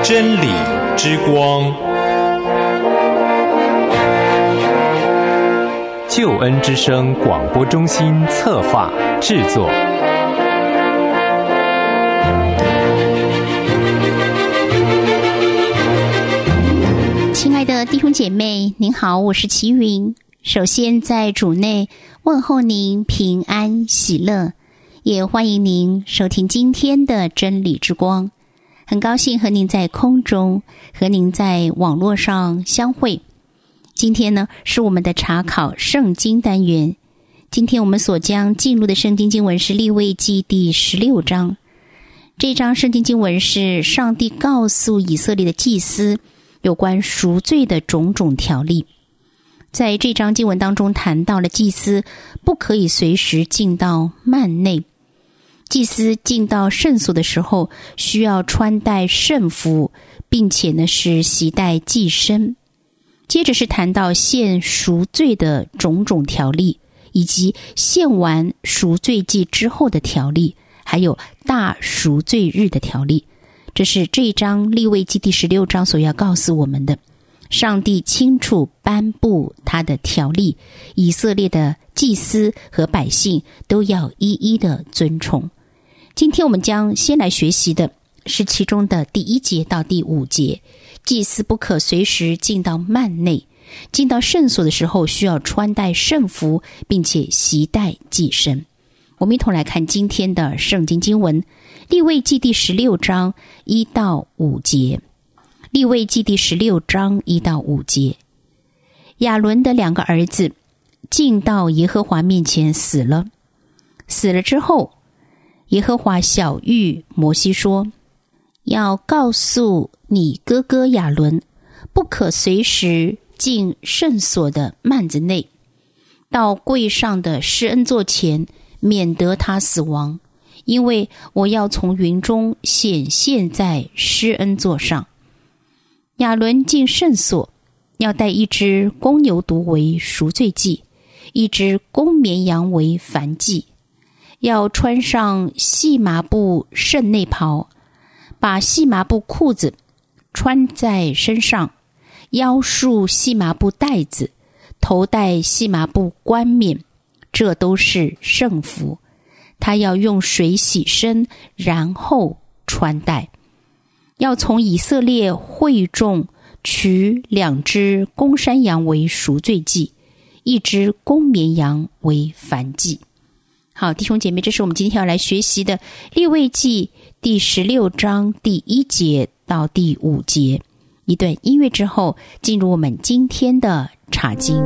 真理之光，救恩之声广播中心策划制作。 亲爱的弟兄姐妹，您好，我是齐云。首先在主内问候您平安喜乐，也欢迎您收听今天的真理之光。很高兴和您在空中，和您在网络上相会。今天呢，是我们的查考圣经单元。今天我们所将进入的圣经经文是利未记第16章。这章圣经经文是上帝告诉以色列的祭司有关赎罪的种种条例。在这章经文当中谈到了祭司不可以随时进到幔内，祭司进到圣所的时候需要穿戴圣服，并且呢是携带祭牲。接着是谈到献赎罪的种种条例，以及献完赎罪祭之后的条例，还有大赎罪日的条例。这是这一章利未记第16章所要告诉我们的。上帝清楚颁布他的条例，以色列的祭司和百姓都要一一的遵从。今天我们将先来学习的是其中的第1节到第5节。祭司不可随时进到幔内，进到圣所的时候需要穿戴圣服，并且携带祭牲。我们一同来看今天的圣经经文，利未记第16章1到5节。利未记第16章1到5节。亚伦的2个儿子进到耶和华面前死了。死了之后，耶和华晓谕摩西说，要告诉你哥哥亚伦，不可随时进圣所的幔子内，到柜上的施恩座前，免得他死亡，因为我要从云中显现在施恩座上。亚伦进圣所，要带1只公牛犊为赎罪祭，1只公绵羊为燔祭，要穿上细麻布圣内袍，把细麻布裤子穿在身上，腰束细麻布带子，头戴细麻布冠冕，这都是圣服。他要用水洗身，然后穿戴。要从以色列会众取2只公山羊为赎罪祭，1只公绵羊为燔祭。好，弟兄姐妹，这是我们今天要来学习的利未记第16章第1节到第5节。一段音乐之后，进入我们今天的查经。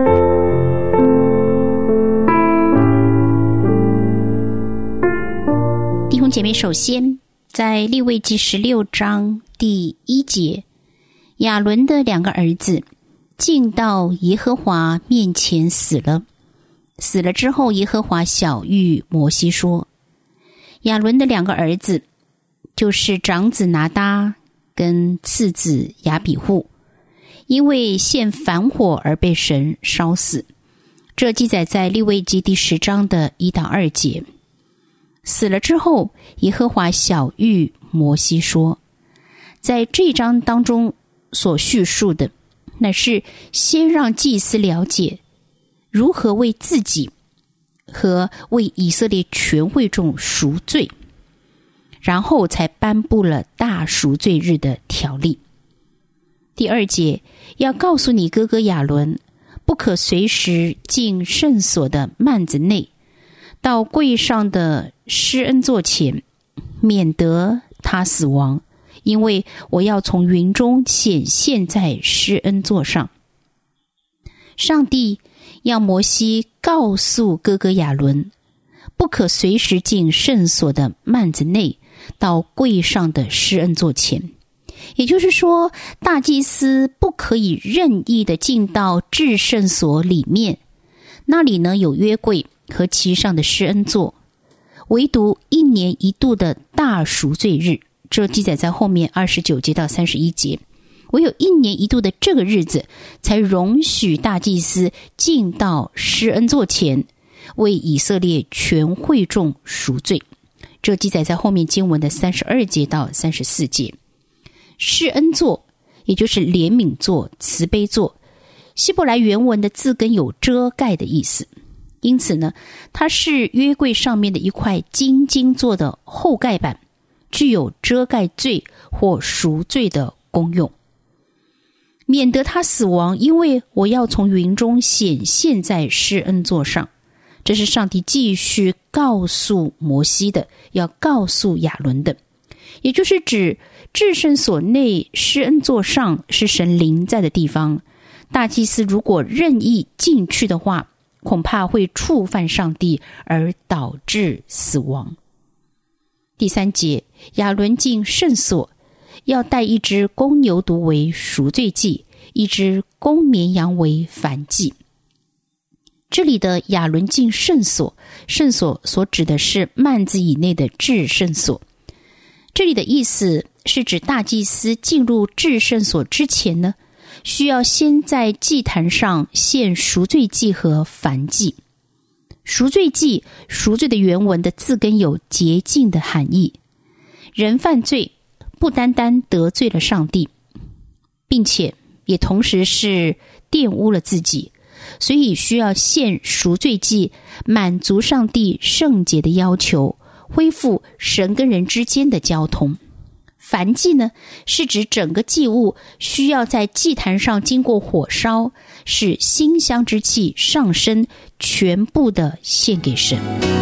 弟兄姐妹，首先在利未记16章第1节，亚伦的2个儿子进到耶和华面前死了。死了之后，耶和华晓谕摩西说，亚伦的2个儿子就是长子拿答跟次子亚比户，因为献燔火而被神烧死。这记载在利未记第10章的1到2节。死了之后，耶和华晓谕摩西说，在这一章当中所叙述的，乃是先让祭司了解如何为自己和为以色列全会众赎罪，然后才颁布了大赎罪日的条例。第2节，要告诉你哥哥亚伦，不可随时进圣所的幔子内，到柜上的施恩座前，免得他死亡，因为我要从云中显现在施恩座上。上帝要摩西告诉哥哥亚伦，不可随时进圣所的幔子内，到柜上的施恩座前。也就是说，大祭司不可以任意的进到至圣所里面，那里呢有约柜和其上的施恩座，唯独1年1度的大赎罪日，这记载在后面29节到31节。唯有1年1度的这个日子，才容许大祭司进到施恩座前，为以色列全会众赎罪。这记载在后面经文的32节到34节。 施恩座，也就是怜悯座、慈悲座。希伯来原文的字根有遮盖的意思，因此呢，它是约柜上面的一块金做的后盖板，具有遮盖罪或赎罪的功用，免得他死亡，因为我要从云中显现在施恩座上。这是上帝继续告诉摩西的，要告诉亚伦的，也就是指至圣所内施恩座上是神临在的地方，大祭司如果任意进去的话，恐怕会触犯上帝而导致死亡。第3节，亚伦进圣所，要带一只公牛犊为赎罪祭，一只公绵羊为燔祭。这里的亚伦进圣所，圣所所指的是幔子以内的至圣所。这里的意思是指大祭司进入至圣所之前呢，需要先在祭坛上献赎罪祭和燔祭。赎罪祭，赎罪的原文的字根有洁净的含义。人犯罪不单单得罪了上帝，并且也同时是玷污了自己，所以需要献赎罪祭，满足上帝圣洁的要求，恢复神跟人之间的交通。燔祭呢，是指整个祭物需要在祭坛上经过火烧，使馨香之气上升，全部的献给神。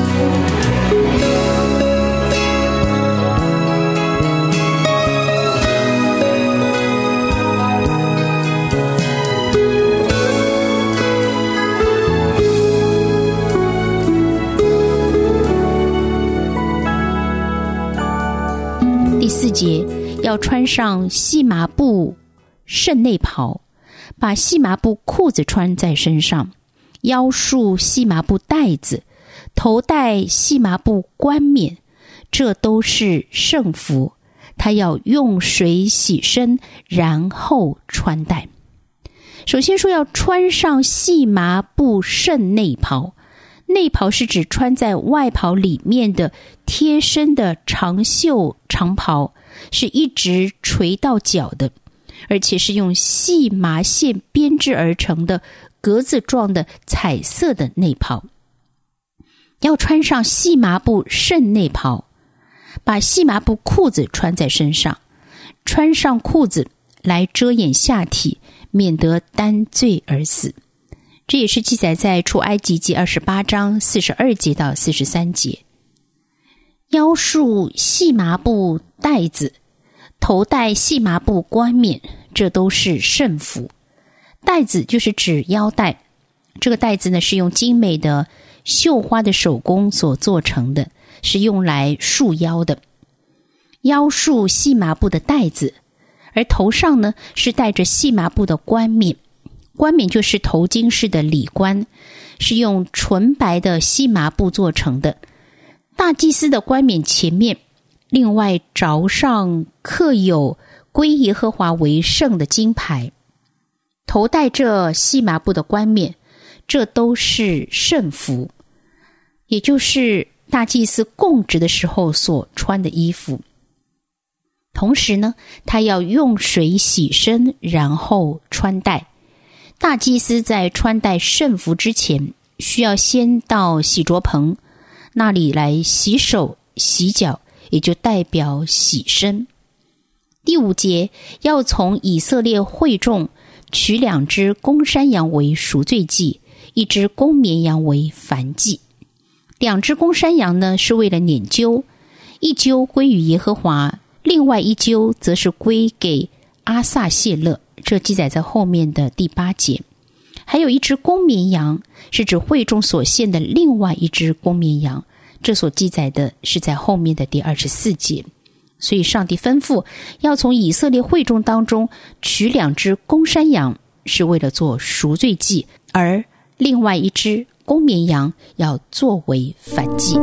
第4节，要穿上细麻布圣内袍，把细麻布裤子穿在身上，腰束细麻布带子，头戴细麻布冠冕，这都是圣服。他要用水洗身，然后穿戴。首先说要穿上细麻布圣内袍，内袍是指穿在外袍里面的贴身的长袖长袍，是一直垂到脚的，而且是用细麻线编织而成的格子状的彩色的内袍。要穿上细麻布圣内袍，把细麻布裤子穿在身上，穿上裤子来遮掩下体，免得担罪而死。这也是记载在出埃及记28章42节到43节。腰束细麻布带子，头戴细麻布冠冕，这都是圣服。带子就是指腰带，这个带子呢是用精美的绣花的手工所做成的，是用来束腰的。腰束细麻布的带子，而头上呢是戴着细麻布的冠冕。冠冕就是头巾式的礼冠，是用纯白的细麻布做成的。大祭司的冠冕前面另外着上刻有归耶和华为圣的金牌，头戴着细麻布的冠冕，这都是圣服，也就是大祭司供职的时候所穿的衣服。同时呢，他要用水洗身，然后穿戴。大祭司在穿戴圣服之前，需要先到洗濯棚那里来洗手洗脚，也就代表洗身。第5节，要从以色列会众取2只公山羊为赎罪祭，一只公绵羊为燔祭。2只公山羊呢，是为了拈阄，一阄归于耶和华，另外一阄则是归给阿撒谢勒，这记载在后面的第8节。还有一只公绵羊，是指会众所献的另外一只公绵羊，这所记载的是在后面的第24节。所以上帝吩咐要从以色列会众当中取2只公山羊，是为了做赎罪祭，而另外一只公绵羊要作为燔祭。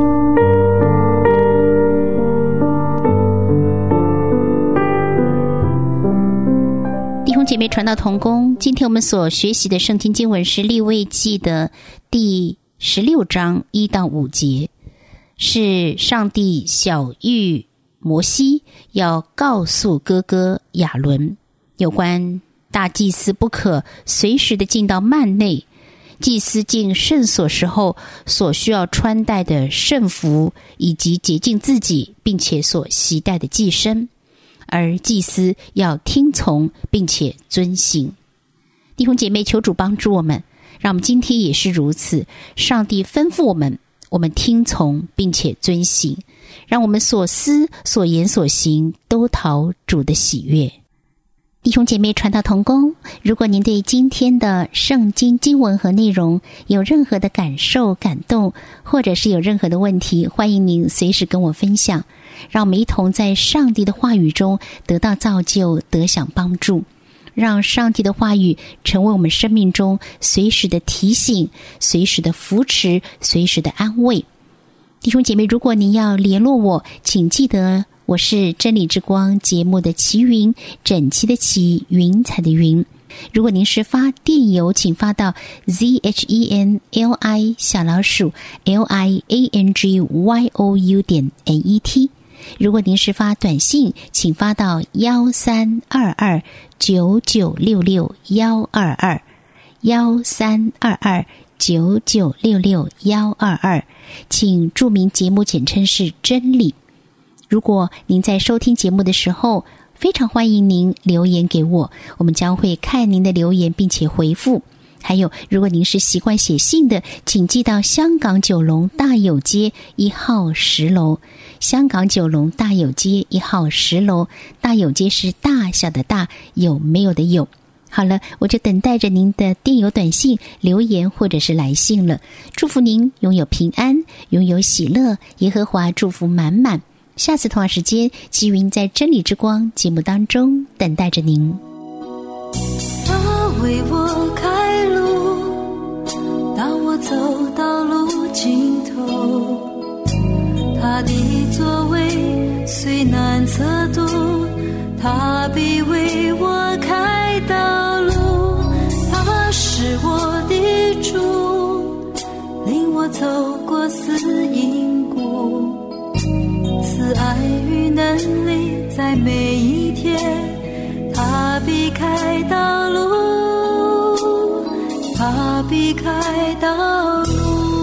弟兄姐妹传道同工，今天我们所学习的圣经经文是利未记的第16章1到5节，是上帝晓谕摩西要告诉哥哥亚伦有关大祭司不可随时的进到幔内，祭司进圣所时候所需要穿戴的圣服，以及洁净自己并且所携带的祭牲，而祭司要听从并且遵行。弟兄姐妹，求主帮助我们，让我们今天也是如此。上帝吩咐我们，我们听从并且遵行，让我们所思所言所行都讨主的喜悦。弟兄姐妹，传道同工，如果您对今天的圣经经文和内容有任何的感受感动，或者是有任何的问题，欢迎您随时跟我分享，让我们一同在上帝的话语中得到造就，得享帮助，让上帝的话语成为我们生命中随时的提醒，随时的扶持，随时的安慰。弟兄姐妹，如果您要联络我，请记得我是真理之光节目的齐云，整齐的齐，云彩的云。如果您是发电邮，请发到 zhenli_liangyou.net。如果您是发短信，请发到1322-9966-122，1322-9966-122，请注明节目简称是真理。如果您在收听节目的时候，非常欢迎您留言给我，我们将会看您的留言并且回复。还有，如果您是习惯写信的，请寄到香港九龙大有街1号10楼，香港九龙大有街1号10楼，大有街是大小的大，有没有的有。好了，我就等待着您的电邮、短信、留言或者是来信了。祝福您拥有平安，拥有喜乐，耶和华祝福满满。下次同样时间，齐云在真理之光节目当中等待着您。 他为我开路，当我走到路尽头，他的座位虽难测度，他必为我开道路。他是我的主，领我走过死荫谷，慈爱与能力在每一天，他必开道路，他必开道路。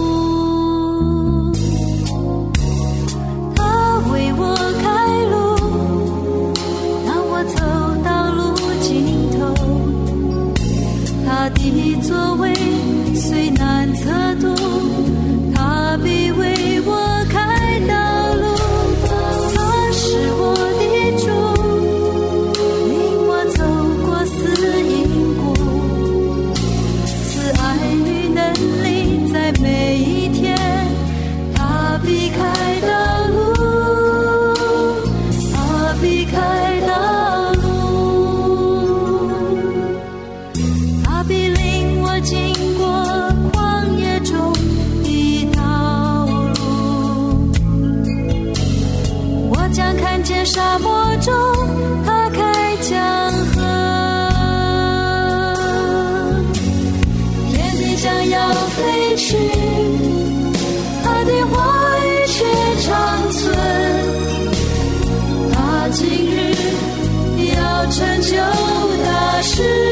他为我开路，当我走到路尽头，他的座位虽难测度，他必为我开道路。每一天他必开道路，他必开道路，他必领我经过旷野中的道路。我将看见沙漠中他开江河，天地将要飞去，他的话语却长存，他今日要成就大事。